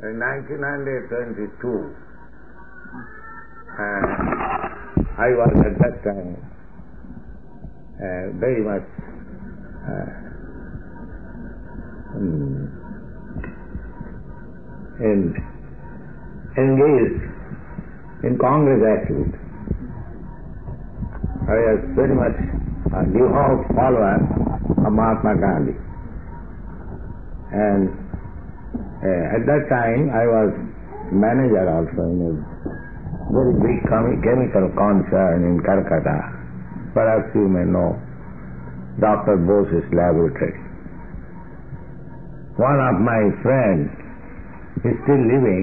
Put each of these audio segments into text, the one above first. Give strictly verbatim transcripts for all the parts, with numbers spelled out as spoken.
In nineteen twenty-two, uh, I was at that time uh, very much uh, um, in, engaged in Congress activity. I was very much a devout follower of Mahatma Gandhi. And uh, at that time I was manager also in a very big chemi- chemical concern in Calcutta. Perhaps you may know Doctor Bose's laboratory. One of my friends is still living,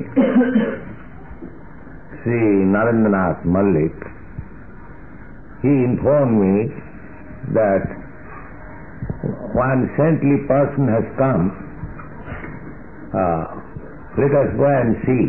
Sri Narendranath Malik. He informed me that one saintly person has come, uh, let us go and see.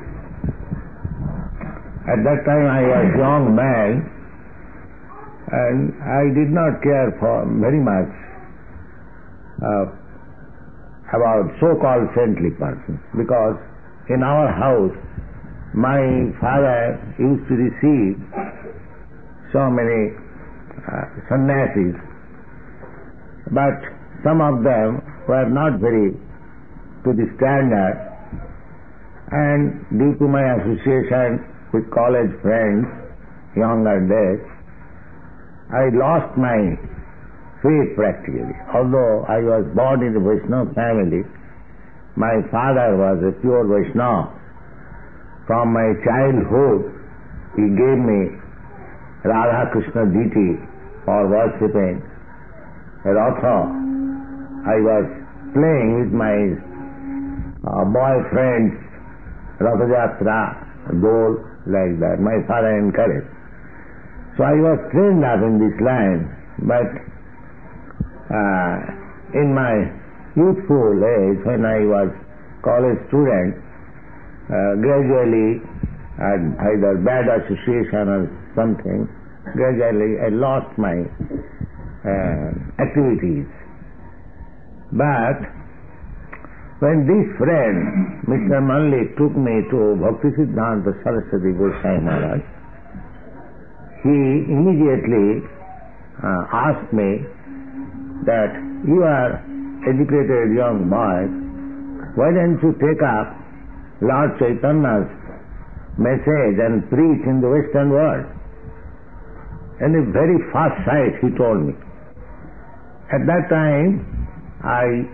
At that time I was a young man and I did not care for very much uh, about so-called saintly persons, because in our house my father used to receive so many uh, sannyasis, but some of them were not very to the standard, and due to my association with college friends, younger days, I lost my faith practically. Although I was born in a Vaishnava family, my father was a pure Vaishnava. From my childhood, he gave me Radha Krishna deity for worshipping. Ratha, I was playing with my uh, boyfriends, Ratha Jatra, Dol, like that. My father encouraged. So I was trained up in this line, but uh, in my youthful age, when I was college student, uh, gradually, uh, either bad association or something, gradually I lost my uh, activities. But when this friend, Mister Malik, took me to Bhaktisiddhanta Saraswati Goswami Maharaj, he immediately uh, asked me that you are educated young boy, why don't you take up Lord Chaitanya's message and preach in the Western world? And a very fast sight, he told me. At that time, I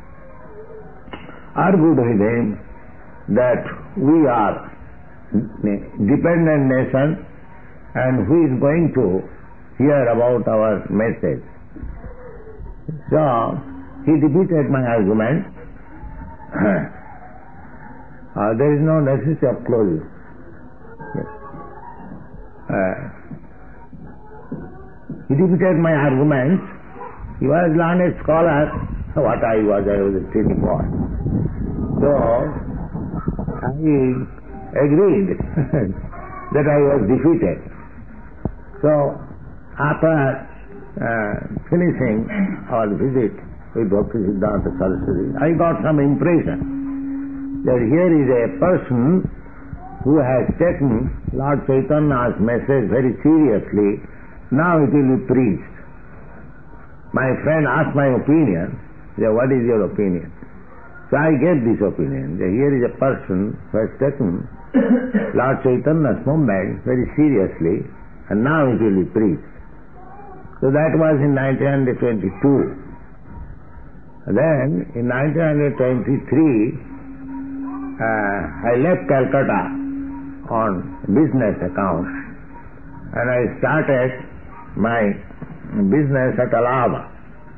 argued with him that we are dependent nation and who is going to hear about our message. So, he defeated my argument. uh, there is no necessity of closing. Yes. Uh, he defeated my arguments. He was a learned scholar. What I was, I was a teeny boy. So, I agreed that I was defeated. So, after uh, finishing our visit with Bhaktisiddhanta Saraswati, I got some impression that here is a person who has taken Lord Chaitanya's message very seriously. Now it will be preached. My friend asked my opinion. He said, what is your opinion? So I gave this opinion, that here is a person who has taken Lord Chaitanya's movement very seriously, and now it will be preached. So that was in nineteen twenty-two. Then in nineteen twenty-three, uh, I left Calcutta on business account, and I started my business at Allahabad.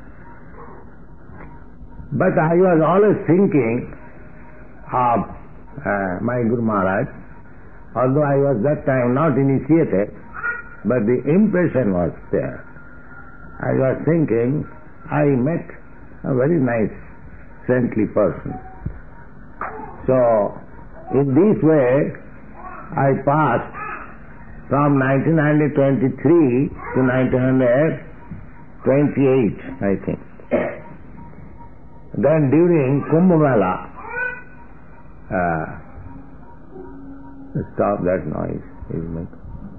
But I was always thinking of uh, my Guru Maharaj, although I was that time not initiated, but the impression was there. I was thinking, I met a very nice, saintly person. So, in this way, I passed from nineteen twenty-three to nineteen twenty-eight, I think. Then during Kumbh Mela, uh, stop that noise. Isn't it?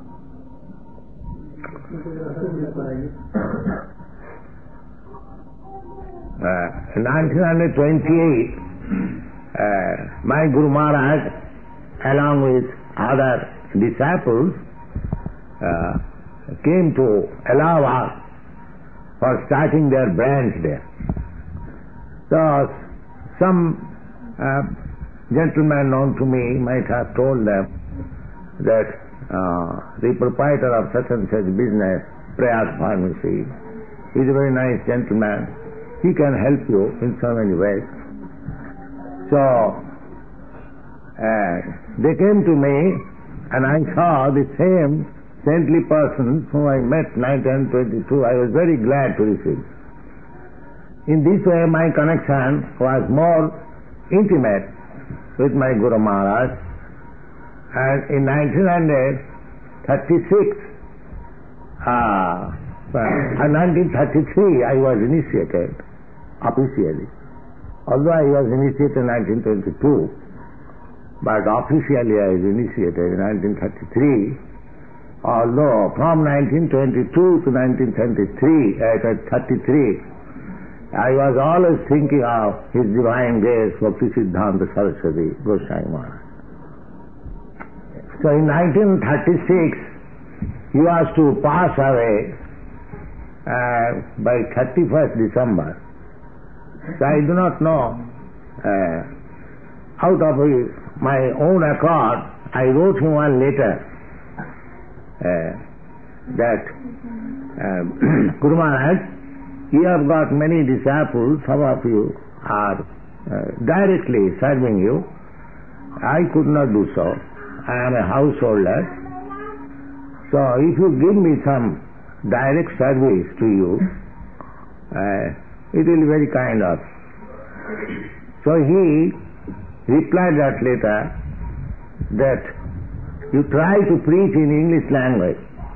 Uh, in nineteen twenty-eight, uh, my Guru Maharaj, along with other disciples, uh, came to Allahabad for starting their branch there. So, some uh, gentleman known to me might have told them that uh, the proprietor of such and such business, Prayas Pharmacy, is a very nice gentleman. He can help you in so many ways. So, uh, they came to me and I saw the same saintly person whom I met in nineteen twenty-two. I was very glad to receive. In this way my connection was more intimate with my Guru Maharaj, and in nineteen thirty-six, uh, in nineteen thirty-three I was initiated officially. Although I was initiated in nineteen twenty-two, but officially I was initiated in nineteen thirty-three, although from nineteen twenty-two to nineteen thirty-three, uh, thirty-three, I was always thinking of His Divine Grace, Bhakti Siddhanta Saraswati Goswami Maharaj. So in nineteen thirty-six, he was to pass away uh, by thirty-first December. So I do not know, uh, out of his, my own accord, I wrote him one letter uh, that uh, Guru Maharaj, you have got many disciples, some of you are uh, directly serving you. I could not do so. I am a householder. So if you give me some direct service to you, uh, it will be very kind of. So he replied that letter that you try to preach in English language,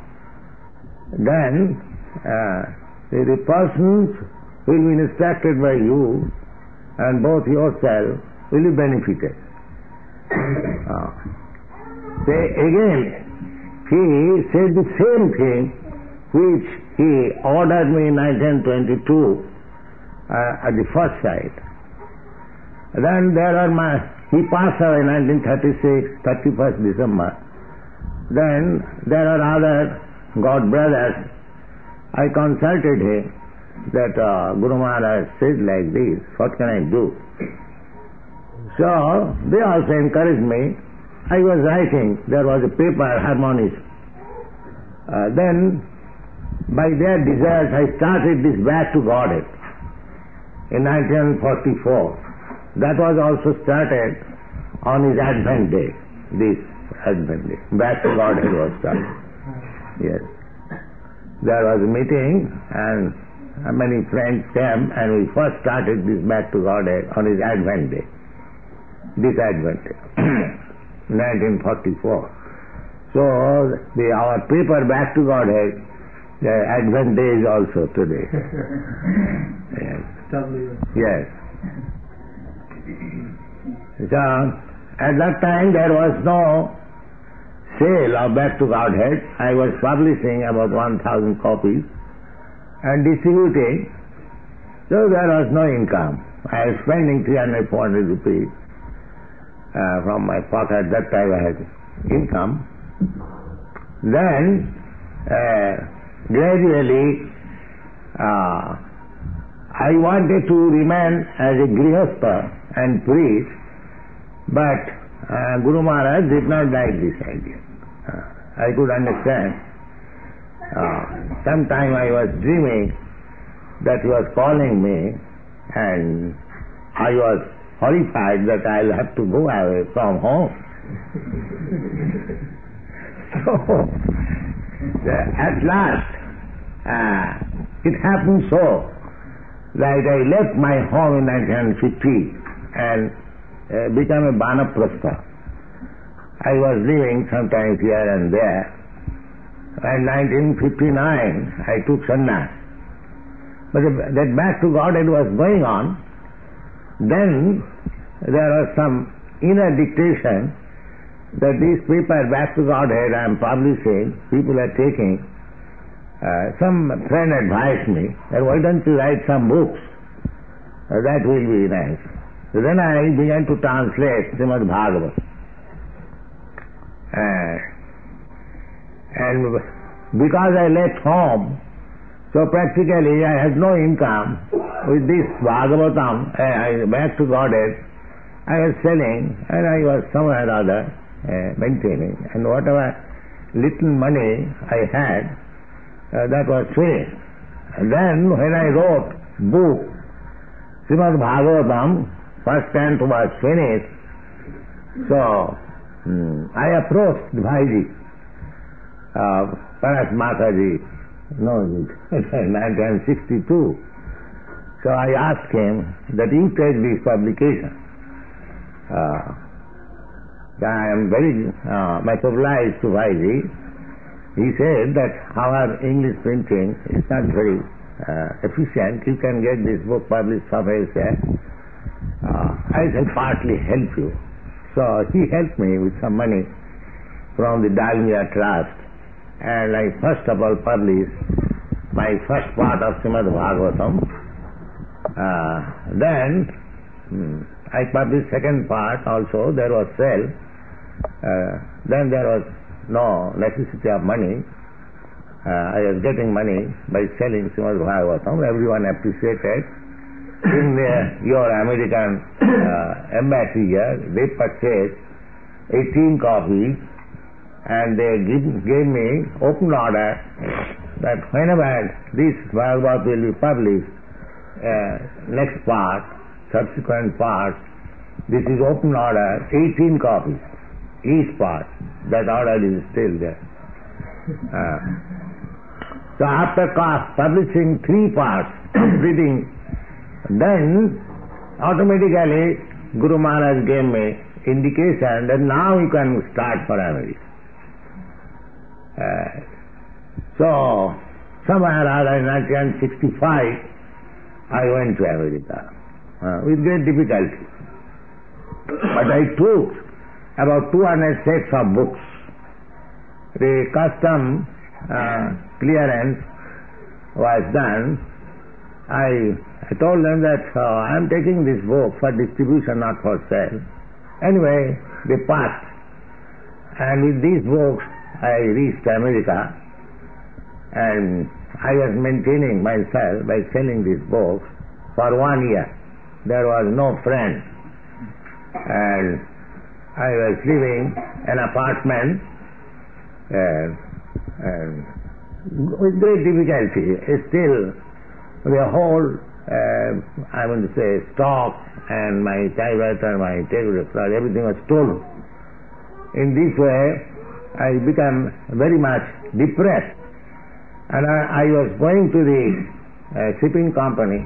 then uh, the persons will be instructed by you and both yourself will be benefited. Uh, say again, he said the same thing which he ordered me in nineteen twenty-two uh, at the first sight. Then there are my, he passed away in nineteen thirty-six, thirty-first December. Then there are other God brothers. I consulted him that uh, Guru Maharaj said like this, what can I do? So they also encouraged me. I was writing, there was a paper, Harmonies. Uh, then by their desires I started this Back to Godhead in nineteen forty-four. That was also started on his Advent Day, this Advent Day. Back to Godhead was started. Yes. There was a meeting and many friends came and we first started this Back to Godhead on his Advent Day. This Advent Day, nineteen forty-four. So the, our paper Back to Godhead, the Advent Day is also today. Yes. Yes. So at that time there was no sale of Back to Godhead. I was publishing about one thousand copies and distributing, so there was no income. I was spending three hundred, four hundred rupees uh, from my pocket. At that time I had income. Then uh, gradually uh, I wanted to remain as a grihastha and preach, but uh, Guru Maharaj did not like this idea. Uh, I could understand. Uh, sometime I was dreaming that he was calling me and I was horrified that I'll have to go away from home. So, uh, at last, uh, it happened so that I left my home in nineteen fifty and uh, became a Banaprastha. I was living sometimes here and there. In nineteen fifty-nine, I took sannyas. But that Back to Godhead was going on. Then there were some inner dictation that this paper, Back to Godhead, I am publishing, people are taking. Uh, some friend advised me that why don't you write some books? Uh, that will be nice. So then I began to translate Srimad Bhagavatam. Uh, and because I left home, so practically I had no income. With this Bhagavatam, uh, Back to Godhead, I was selling and I was somewhere or other uh, maintaining. And whatever little money I had, uh, that was finished. And then when I wrote book, Srimad Bhagavatam, first canto was finished, so hmm, I approached Bhaiji, uh, Paras Mataji, no, nineteen sixty-two. So I asked him that you take this publication. Uh, I am very uh, much obliged to Bhaiji. He said that our English printing is not very uh, efficient. You can get this book published somewhere else. Uh, I shall partly help you. So he helped me with some money from the Dalmia Trust, and I first of all published my first part of Srimad Bhagavatam. Uh, then hmm, I published second part also. There was sale. Uh, then there was no necessity of money. Uh, I was getting money by selling Srimad Bhagavatam. Everyone appreciated. In uh, your American uh, embassy here, they purchased eighteen copies and they give, gave me open order that whenever this Bhagavad will be published, uh, next part, subsequent part, this is open order, eighteen copies, each part. That order is still there. Uh, so after publishing three parts, completing, then automatically Guru Maharaj gave me indication that now you can start for America. Uh, so somewhere around nineteen sixty-five, I went to America uh, with great difficulty. But I took about two hundred sets of books. The custom uh, clearance was done. I, I told them that uh, I am taking this book for distribution, not for sale. Anyway, they passed. And with these books, I reached America, and I was maintaining myself by selling these books for one year. There was no friend, and I was living in an apartment uh, and with great difficulty. Still, the whole, uh, I want to say, stock and my typewriter, my table, everything was stolen. In this way, I became very much depressed, and I, I was going to the uh, shipping company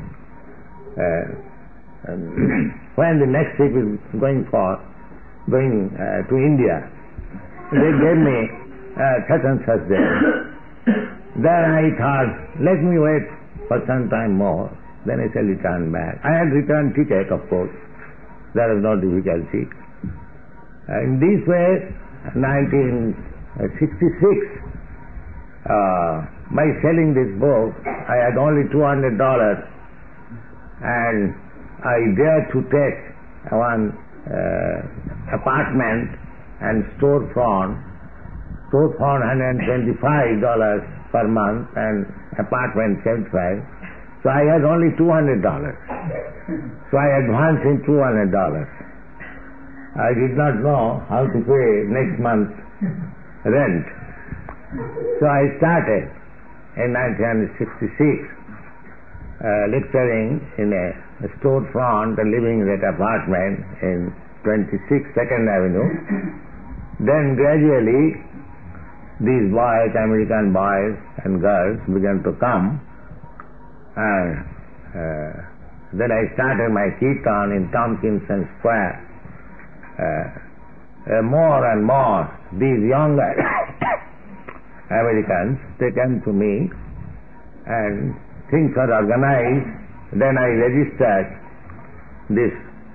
uh, when the next ship is going for going uh, to India. They gave me uh, such and such day. Then I thought, let me wait for some time more, then I shall return back. I had returned ticket, of course. There was no difficulty. Uh, in this way, nineteen sixty-six, uh, by selling this book, I had only two hundred dollars, and I dared to take one uh, apartment and store front, store front one hundred twenty-five dollars per month, and apartment seventy-five. So I had only two hundred dollars. So I advanced in two hundred dollars. I did not know how to pay next month's rent. So I started in nineteen sixty-six uh, lecturing in a, a storefront and living in that apartment in twenty-six second Avenue. Then gradually these boys, American boys and girls, began to come, and uh, then I started my kirtan in Tompkinson Square. Uh, uh, more and more these younger Americans, they came to me, and things are organized. Then I registered this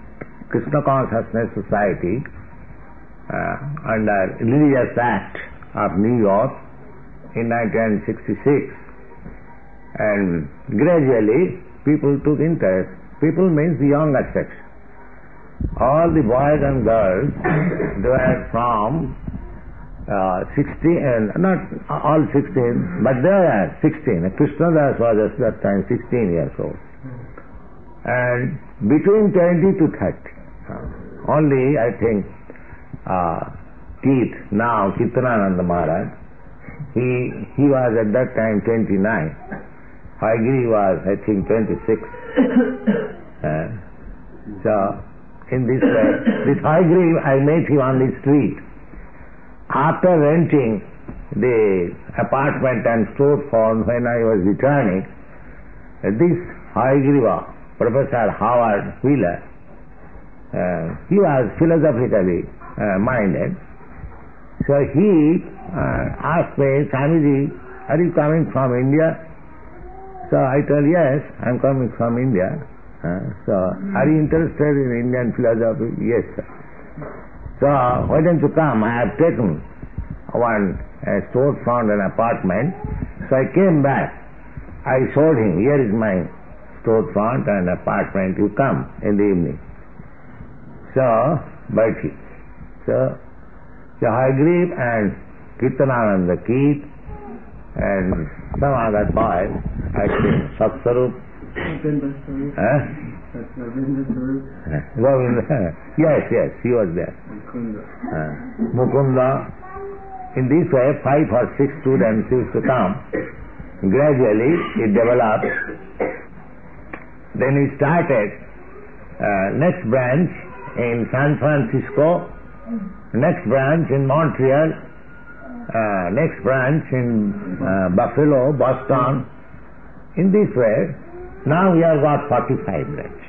Krishna Consciousness Society uh, under Religious Act of New York in nineteen sixty-six, and gradually people took interest. People means the younger section. All the boys and girls, they were from uh, sixteen, uh, not all sixteen, but they were sixteen. Krishnadas was at that time sixteen years old. And between twenty to thirty. Uh, only, I think, uh, Keith, now Kirtanananda Maharaj, he, he was at that time twenty-nine. Haigiri was, I think, twenty-six. uh, so, in this way, this Haigiri, I met him on the street. After renting the apartment and storefront when I was returning, this Haigiriva, Professor Howard Wheeler, uh, he was philosophically uh, minded. So he uh, asked me, Swamiji, are you coming from India? So I told, yes, I'm coming from India. Uh, so, are you interested in Indian philosophy? Yes, sir. So, why don't you come? I have taken one uh, storefront and apartment. So I came back. I showed him, here is my storefront and apartment. You come in the evening. So, but he, so, so Haigiri and Kirtanananda Keith and some other boys, I think, Satsarup, Huh? Govinda. Yes, yes, he was there. Mukunda. Uh, Mukunda. In this way, five or six students used to come. Gradually, it developed. Then we started uh, next branch in San Francisco, next branch in Montreal, uh, next branch in uh, Buffalo, Boston. In this way, now we have got forty-five branches.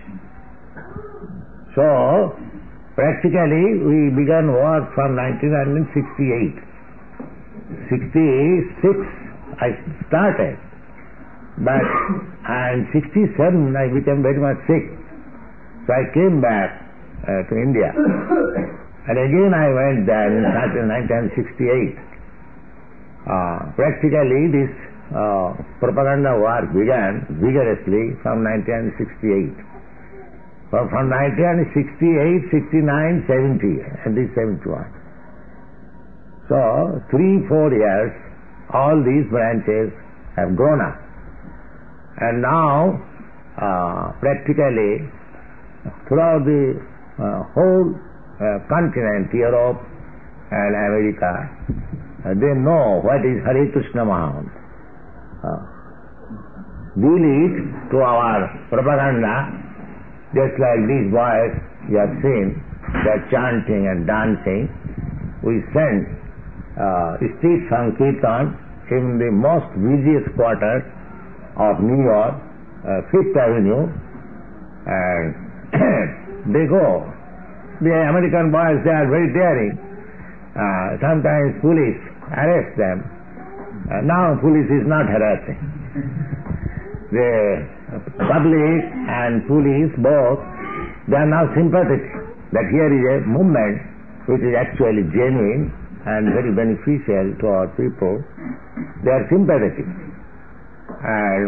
So, practically we began work from nineteen sixty-eight. sixty-six I started, but in sixty-seven I became very much sick. So I came back uh, to India. And again I went there in nineteen sixty-eight. Uh, practically this Uh, propaganda war began vigorously from nineteen sixty-eight. From, from nineteen sixty-eight, sixty-nine, seventy, and this seventy-one. So, three, four years, all these branches have grown up. And now, uh, practically, throughout the uh, whole uh, continent, Europe and America, uh, they know what is Hare Krishna Mahamantra. Uh, deal it to our propaganda, just like these boys you have seen, they are chanting and dancing. We send uh, street sankirtan in the most busiest quarter of New York, uh, Fifth Avenue, and they go. The American boys, they are very daring. Uh, sometimes police arrest them. Uh, now police is not harassing. The public and police both, they are now sympathetic that here is a movement which is actually genuine and very beneficial to our people. They are sympathetic. And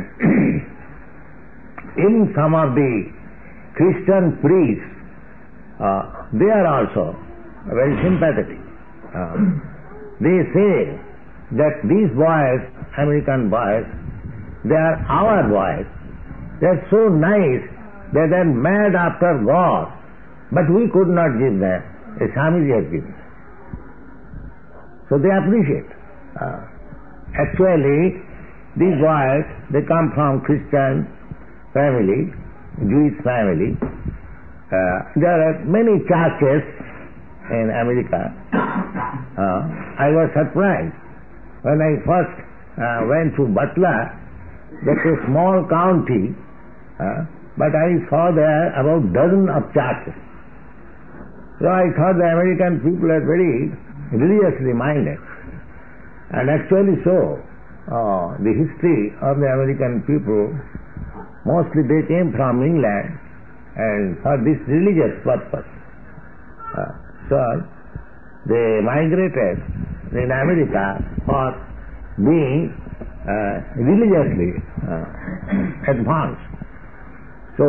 in some of the Christian priests, uh, they are also very sympathetic. Uh, they say that these boys, American boys, they are our boys. They are so nice, they are mad after God, but we could not give them as Swamiji has given. So they appreciate. Uh, actually, these boys, they come from Christian family, Jewish family. Uh, there are many churches in America. Uh, I was surprised. When I first uh, went to Butler, that's a small county, uh, but I saw there about dozen of churches. So I thought the American people are very religiously minded. And actually so, uh, the history of the American people, mostly they came from England and for this religious purpose. Uh, so they migrated in America for being uh, religiously uh, advanced. So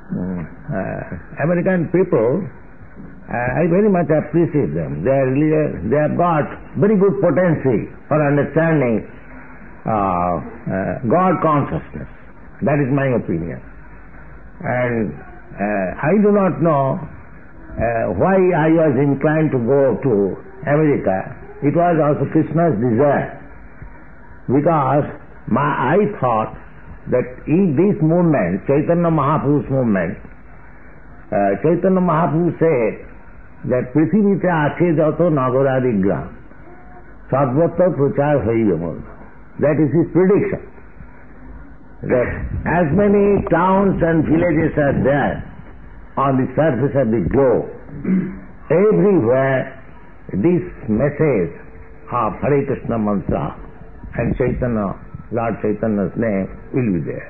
uh, American people, uh, I very much appreciate them. They are religious, they have got very good potency for understanding uh, uh, God consciousness. That is my opinion. And uh, I do not know uh, why I was inclined to go to America. It was also Krishna's desire, because my, I thought that in this movement, Chaitanya Mahaprabhu's movement, uh, Chaitanya Mahaprabhu said that Prithivite ache jato nagoradi gram sarvatra prachar hoibe mon. That is his prediction. That as many towns and villages are there on the surface of the globe, everywhere this message of Hare Krishna mantra and Chaitanya, Lord Chaitanya's name will be there.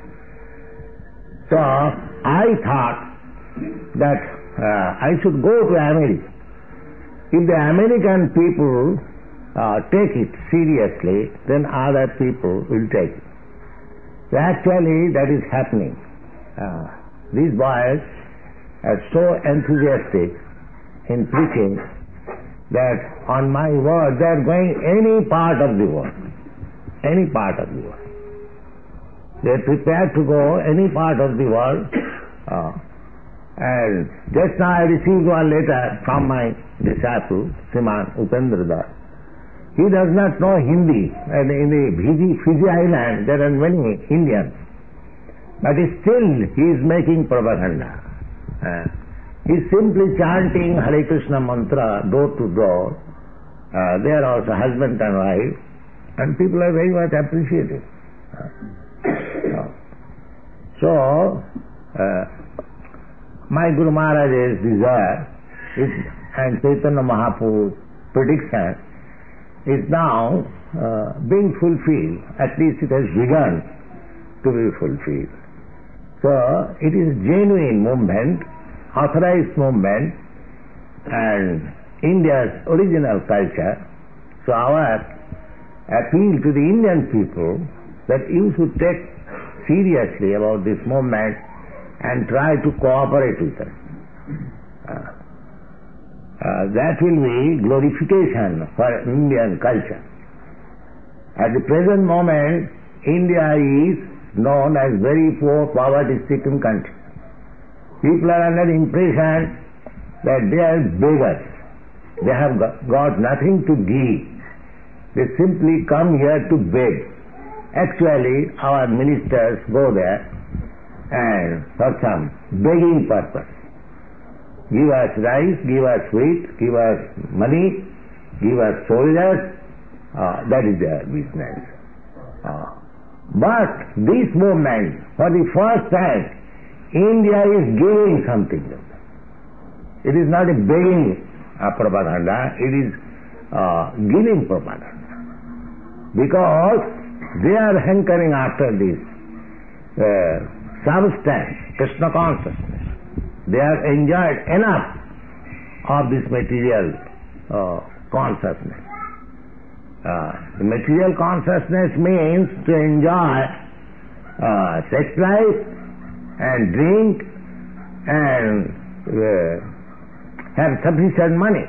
So I thought that uh, I should go to America. If the American people uh, take it seriously, then other people will take it. So actually that is happening. Uh, these boys are so enthusiastic in preaching that on my word they are going any part of the world. Any part of the world. They are prepared to go any part of the world. Uh, and just now I received one letter from my disciple, Sriman Upendra Das. He does not know Hindi, and in the Fiji, Fiji island there are many Indians. But still he is making propaganda. Uh, he is simply chanting Hare Krishna mantra door to door. Uh, they are also husband and wife, and people are very much appreciative. Uh, so, uh, my Guru Maharaj's desire is, and Chaitanya Mahaprabhu's prediction is now uh, being fulfilled. At least it has begun to be fulfilled. So it is genuine movement, authorized movement, and India's original culture. So our appeal to the Indian people that you should take seriously about this movement and try to cooperate with us. Uh, Uh, that will be glorification for Indian culture. At the present moment, India is known as very poor, poverty-stricken country. People are under the impression that they are beggars. They have got nothing to give. They simply come here to beg. Actually, our ministers go there and for some begging purpose. Give us rice, give us wheat, give us money, give us soldiers. Uh, that is their business. Uh, but this movement, for the first time, India is giving something. It is not a begging uh, propaganda, it is uh, giving propaganda. Because they are hankering after this uh, substance, Krishna consciousness. They are enjoyed enough of this material uh, consciousness. Uh, the material consciousness means to enjoy uh, sex life and drink and uh, have sufficient money.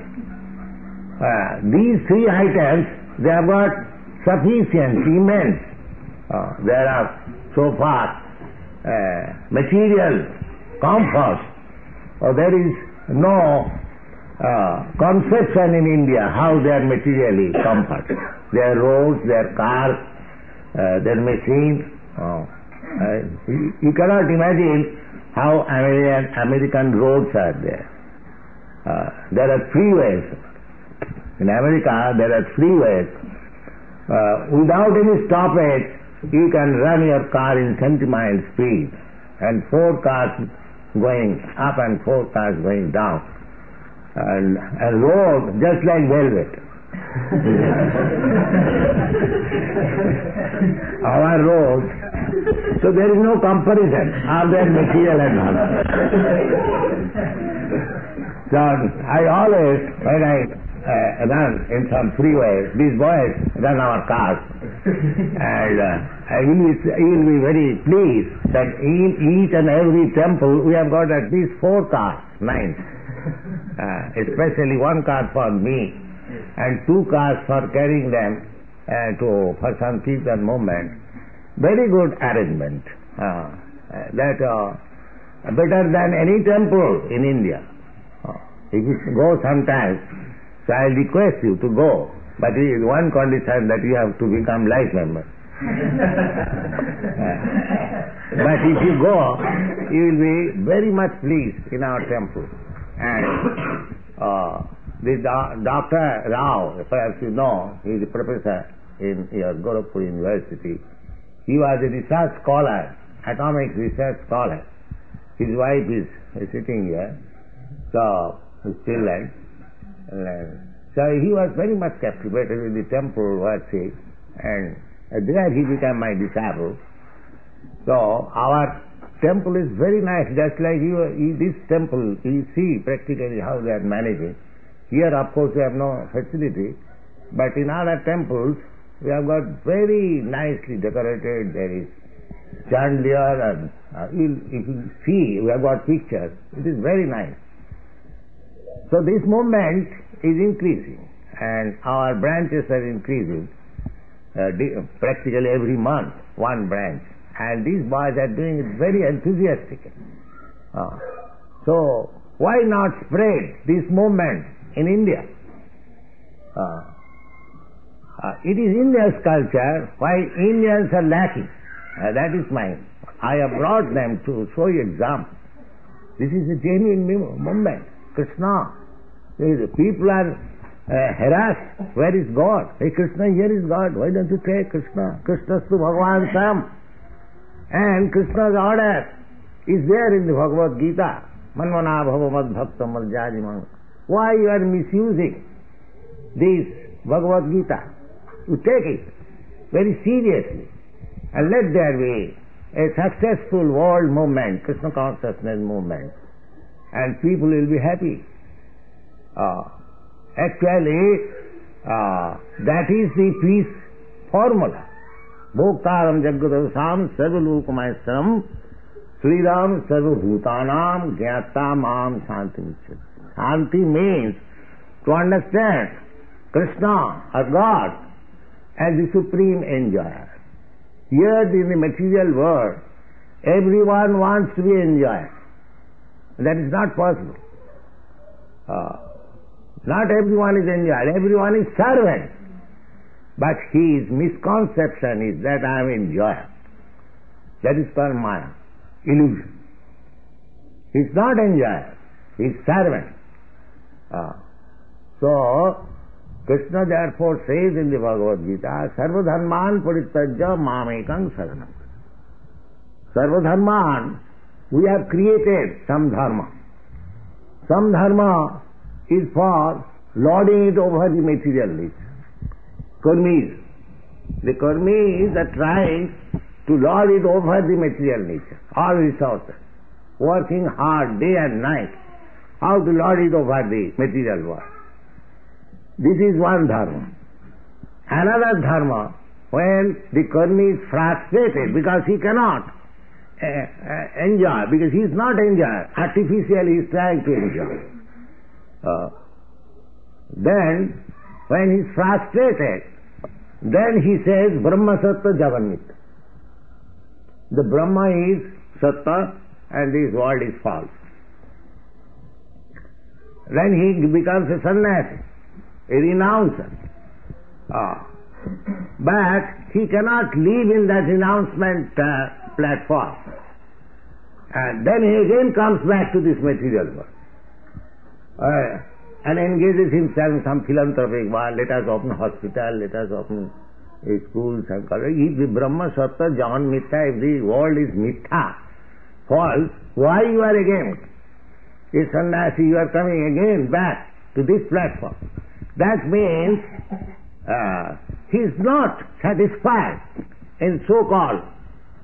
Uh, these three items, they have got sufficient, immense. Uh, there are so far uh, material comforts. Oh, there is no uh, conception in India how they are materially comfort. Their roads, their cars, uh, their machines. Oh, uh, you, you cannot imagine how American, American roads are there. Uh, there are freeways. In America, there are freeways. Uh, without any stoppage, you can run your car in seventy miles speed, and four cars going up and four cars going down. And a road just like velvet. Our roads So there is no comparison of their material and dharma. So I always, when I uh, run in some freeway, these boys run our cars, and uh, I will, be, I will be very pleased that in each and every temple we have got at least four cars, nine, uh, especially one car for me, and two cars for carrying them uh, to for some kirtan movement. Very good arrangement. Uh, that uh, better than any temple in India. Uh, if you go sometimes, so I request you to go, but with one condition, that you have to become life member. uh, but if you go, you will be very much pleased in our temple. And uh, the do- Doctor Rao, perhaps you know, he is a professor in your Gorakhpur University. He was a research scholar, atomic research scholar. His wife is, is sitting here, so his children. So he was very much captivated with the temple worship, and there he became my disciple. So our temple is very nice, just like you, you, this temple, you see practically how they are managing. Here, of course, we have no facility, but in other temples, we have got very nicely decorated. There is chandelier, and uh, if you see, we have got pictures. It is very nice. So this movement is increasing, and our branches are increasing uh, practically every month, one branch. And these boys are doing it very enthusiastically. Uh, so why not spread this movement in India? Uh, uh, it is India's culture, why Indians are lacking. Uh, that is mine. I have brought them to show you example. This is a genuine movement. Krishna. People are uh, harassed. Where is God? Hey Krishna, here is God. Why don't you take Krishna? Krishna's to Bhagavan Sam. And Krishna's order is there in the Bhagavad Gita. Manmana bhava mad bhakta marjajimam. Why you are misusing this Bhagavad Gita? You take it very seriously. And let there be a successful world movement, Krishna consciousness movement. And people will be happy. Uh, actually, uh, that is the peace formula. Bhoktaram Jaggadavasam Sarvalokamayasaram Sridam Sarvabhutanam Gyata Mam Shanti Michyati. Shanti means to understand Krishna or God as the supreme enjoyer. Here in the material world, everyone wants to be enjoyer. That is not possible. Uh, Not everyone is enjoyer, everyone is servant. But his misconception is that I am enjoyer. That is called Maya, illusion. He is not enjoyer, he is servant. Uh, so, Krishna therefore says in the Bhagavad Gita, Sarva dharman parittajya mamekam saranam. Sarva dharman, we have created some dharma. Some dharma is for lording it over the material needs. Karmis. The karmis are trying to lord it over the material nature, all resources, working hard day and night, how to lord it over the material world. This is one dharma. Another dharma, when the karmi is frustrated because he cannot uh, uh, enjoy, because he is not enjoy, artificially he is trying to enjoy. Uh, then, when he is frustrated, then he says, Brahma Satta Jaganit. The Brahma is Satta and this world is false. Then he becomes a sannyasi, a renouncer. Uh, but he cannot live in that renouncement uh, platform. And then he again comes back to this material world. Uh, and engages himself in some philanthropic work. Let us open hospital, let us open uh, schools and colleges. If the Brahma Satta Jagan Mithya, if the world is Mithya, false, why you are again a sannyasi, you are coming again back to this platform? That means uh, he is not satisfied in so-called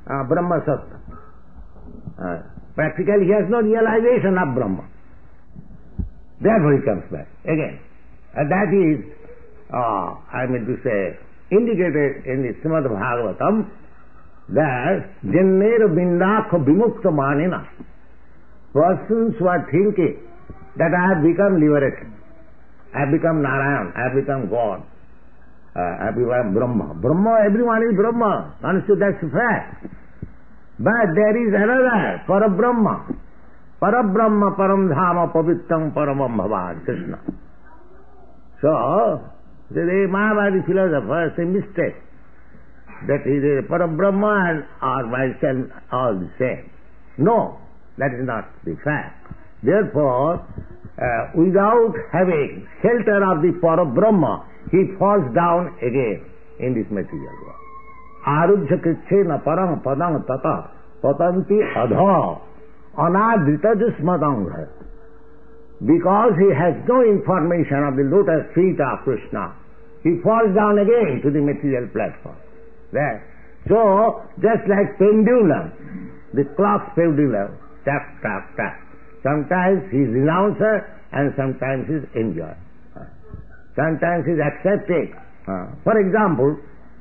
uh, Brahma Sattva. Uh, practically he has no realization of Brahma. Therefore he comes back again. And that is, uh, I mean to say, indicated in the Srimad Bhagavatam, that Jannera Bindakha Vimukta Manina, persons who are thinking that I have become liberated, I have become Narayan, I have become God, uh, I have become Brahma. Brahma, everyone is Brahma, understood, that's a fact. But there is another, Parabrahma. Parabrahma Param Dhama Pavittam Paramam Bhavan, Krishna. So, the Mahavadi philosophers say mistake. That is a Parabrahma and or myself all the same. No, that is not the fact. Therefore, uh, without having shelter of the Parabrahma, he falls down again in this material world. Arujya krichena param padam tata patanti adha anadrita jusmadanga. Because he has no information of the lotus feet of Krishna, he falls down again to the material platform. There. So, just like pendulum, the clock pendulum, tap, tap, tap. Sometimes he is renouncer and sometimes he is enjoyer. Sometimes he is accepting. For example,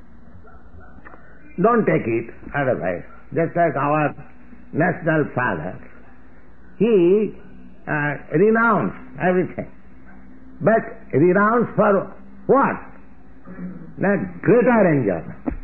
don't take it otherwise. Just like our national father, he uh, renounced everything. But renounced for what? That greater enjoyment.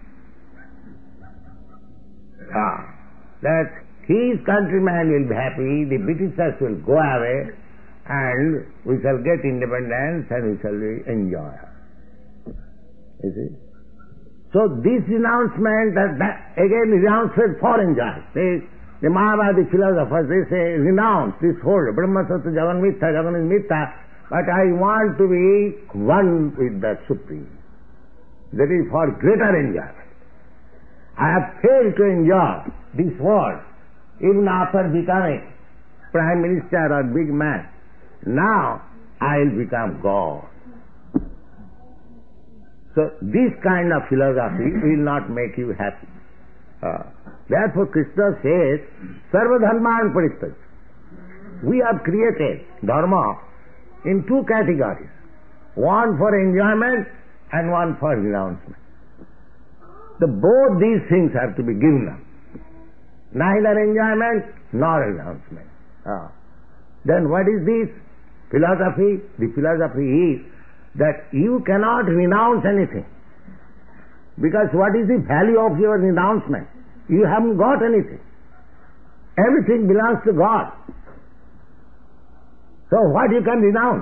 Ah, that his countrymen will be happy, the Britishers will go away, and we shall get independence and we shall enjoy. You see? So this renouncement, that, that again renouncement for enjoyment. They, the Mahavadi philosophers, they say, renounce this whole Brahma Sattva Jagan Mithya, Jagan is Mithya, but I want to be one with the Supreme. That is for greater enjoyment. I have failed to enjoy this world even after becoming Prime Minister or big man. Now I will become God. So this kind of philosophy will not make you happy. Uh, therefore Krishna says, Sarva Dharman Parittaj. We have created Dharma in two categories. One for enjoyment and one for renouncement. The both these things have to be given up. Neither enjoyment nor renouncement. Ah. Then what is this philosophy? The philosophy is that you cannot renounce anything. Because what is the value of your renouncement? You haven't got anything. Everything belongs to God. So what you can renounce?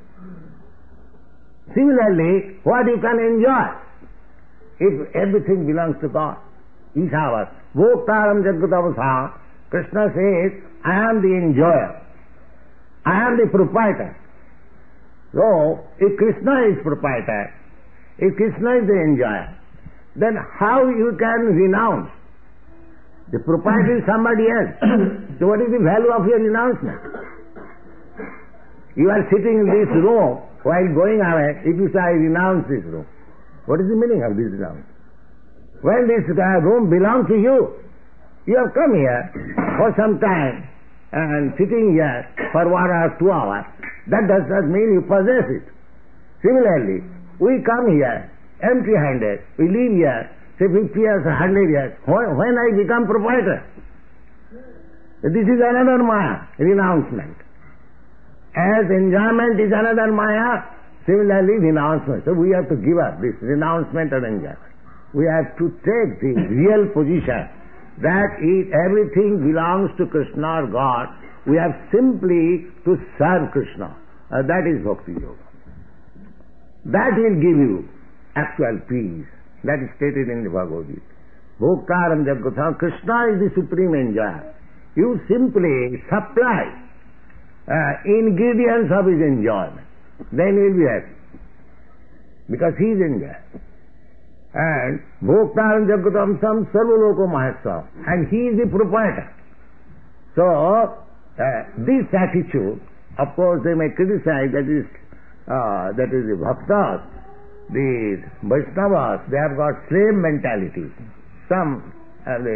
Similarly, what you can enjoy? If everything belongs to God. Ishavat. Bhoktaram Jagutavasa. Krishna says, I am the enjoyer. I am the proprietor. So, if Krishna is proprietor, if Krishna is the enjoyer, then how you can renounce? The proprietor is somebody else. So what is the value of your renouncement? You are sitting in this room while going away, if you say, I renounce this room. What is the meaning of this renounce? When this room belongs to you, you have come here for some time and sitting here for one or two hours. That does not mean you possess it. Similarly, we come here empty-handed. We live here, say fifty years, one hundred years. When I become proprietor? This is another Maya, renouncement. As enjoyment is another Maya, similarly renouncement. So we have to give up this renouncement and enjoyment. We have to take the real position that if everything belongs to Krishna or God, we have simply to serve Krishna. Uh, that is Bhakti Yoga. That will give you actual peace. That is stated in the Bhagavad Gita. Bhoktaram Jagutha. Krishna is the supreme enjoyer. You simply supply uh, ingredients of his enjoyment. Then he will be happy. Because he is enjoyer. And Bhoktaram Jagatam Sam Sarvaloko Mahasam. And he is the proprietor. So, uh, this attitude, of course they may criticize, that is, uh, that is the Bhaktas, the Vaishnavas, they have got slave mentality. Some, uh, the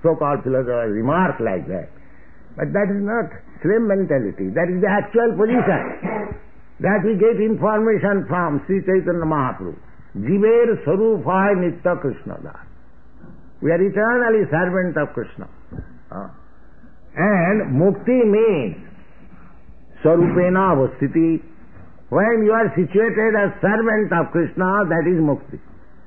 so-called philosophers remark like that. But that is not slim mentality. That is the actual position. That we get information from Sri Chaitanya Mahaprabhu. Jiver Sarupaya Nitya Krishna Das. We are eternally servant of Krishna. Uh. And mukti means Sarupena Avastiti. When you are situated as servant of Krishna, that is mukti.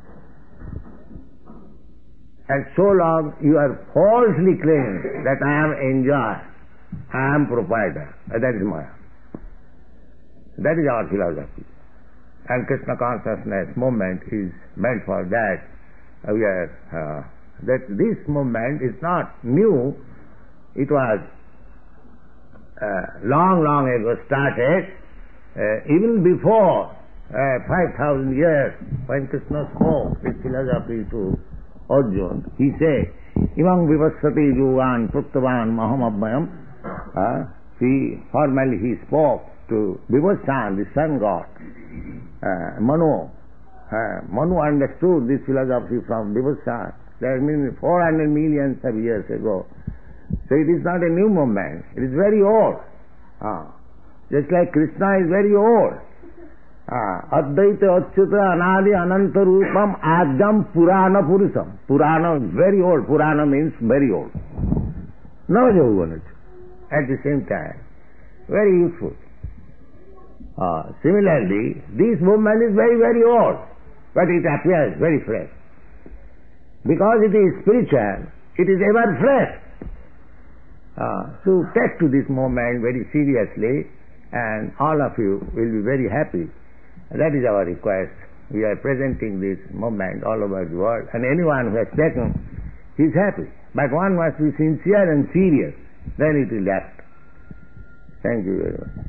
And so long you are falsely claiming that I am enjoyer, I am proprietor. That is Maya. That is our philosophy. And Krishna consciousness movement is meant for that. Uh, we are, uh, that this movement is not new. It was uh, long, long ago started, uh, even before uh, five thousand years, when Krishna spoke his philosophy to Arjuna. He said, Imam vivassati yuvan pruktavan maham abmayam. Uh, he, formally he spoke to Vivassan, the sun god. Uh, Manu. Uh, Manu understood this philosophy from Vivassan. That means four hundred millions of years ago. So it is not a new movement. It is very old. Uh, just like Krishna is very old. Advaita Achyuta Anadi Ananta Rupam Adam Purana Purusam. Purana is very old. Purana means very old. Navajavanaj. At the same time. Very useful. Uh, similarly, this movement is very, very old. But it appears very fresh. Because it is spiritual, it is ever fresh. Uh, so take to this movement very seriously, and all of you will be very happy. That is our request. We are presenting this movement all over the world, and anyone who has taken, he is happy. But one must be sincere and serious, then it will act. Thank you very much.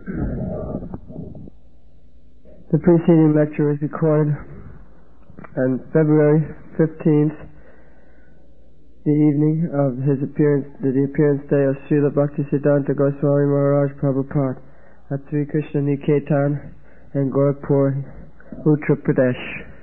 The preceding lecture was recorded on February fifteenth, the evening of his appearance, the appearance day of Srila Bhaktisiddhanta Goswami Maharaj Prabhupada at Sri Krishna Niketan in Gorakhpur, Uttar Pradesh.